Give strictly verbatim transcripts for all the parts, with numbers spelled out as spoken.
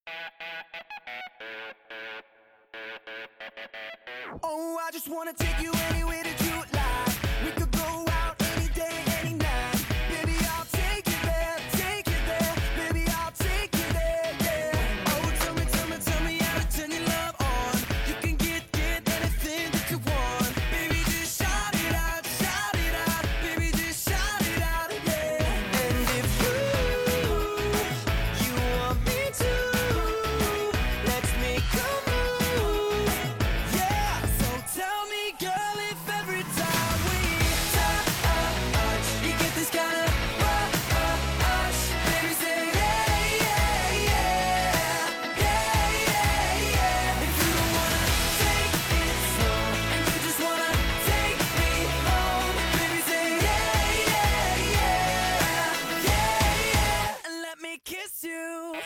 Oh, I just wanna take you anywhere that you like. We could go out any day, any night. Baby, I'll take you there, take you there. Baby, I'll take you there, yeah. Oh, tell me, tell me, tell me how to turn your love on. You can get, get anything that you want. Baby, just shout it out, shout it out. Baby, just shout it out, yeah. And if you, you want me to, let's make a move, yeah. So tell me, girl, if every time we touch, you get this kind of rush. Baby, say yeah, yeah, yeah, yeah, yeah, yeah. If you don't wanna take it slow and you just wanna take me home, baby, say yeah, yeah, yeah, yeah, yeah, and let me kiss you.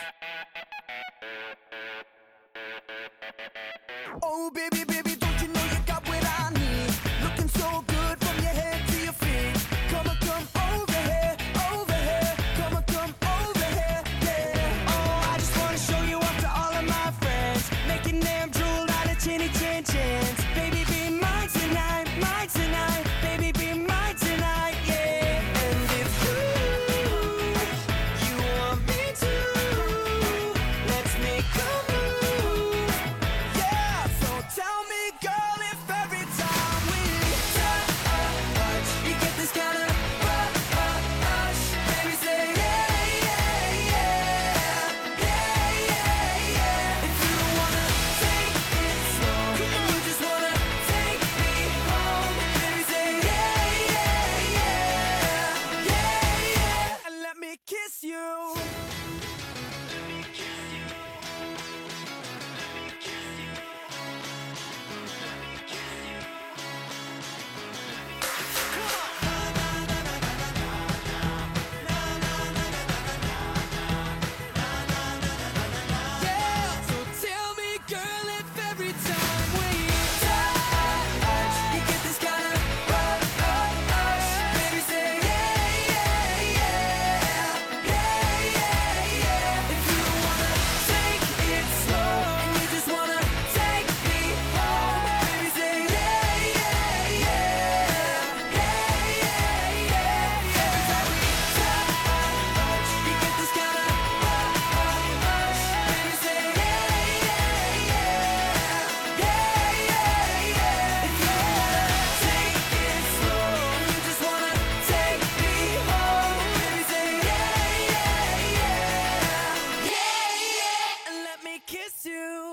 Oh, baby, baby, don't you know you got what I need? Looking so good from your head to your feet. Come on, come over here, over here. Come on, come over here, yeah. Oh, I just wanna show you off to all of my friends, making them drool out of chinny chin chins. Baby, be mine tonight, mine tonight. Baby, be mine tonight, yeah. And if you, you want me to, let's make a move, yeah. So tell me, girl, if every time we touch, you get this kind of rush. Baby, say yeah, yeah, yeah, yeah, yeah, yeah. If you don't wanna take it slow and you just wanna take me home, baby, say yeah, yeah, yeah, yeah, yeah, and let me kiss you. Yeah, so tell me, girl, if every time we touch, you get this kind of rush. Baby, say yeah, yeah, yeah, yeah, yeah, yeah. If you don't wanna take it slow and you just wanna take me home, baby, say yeah, yeah, yeah, yeah, yeah, yeah. Every time we touch, you get this kind of rush. Baby, say yeah, yeah, yeah, yeah, yeah. If you wanna take it slow and you just wanna take me home, baby, say yeah, yeah, yeah, yeah, yeah, and let me kiss you.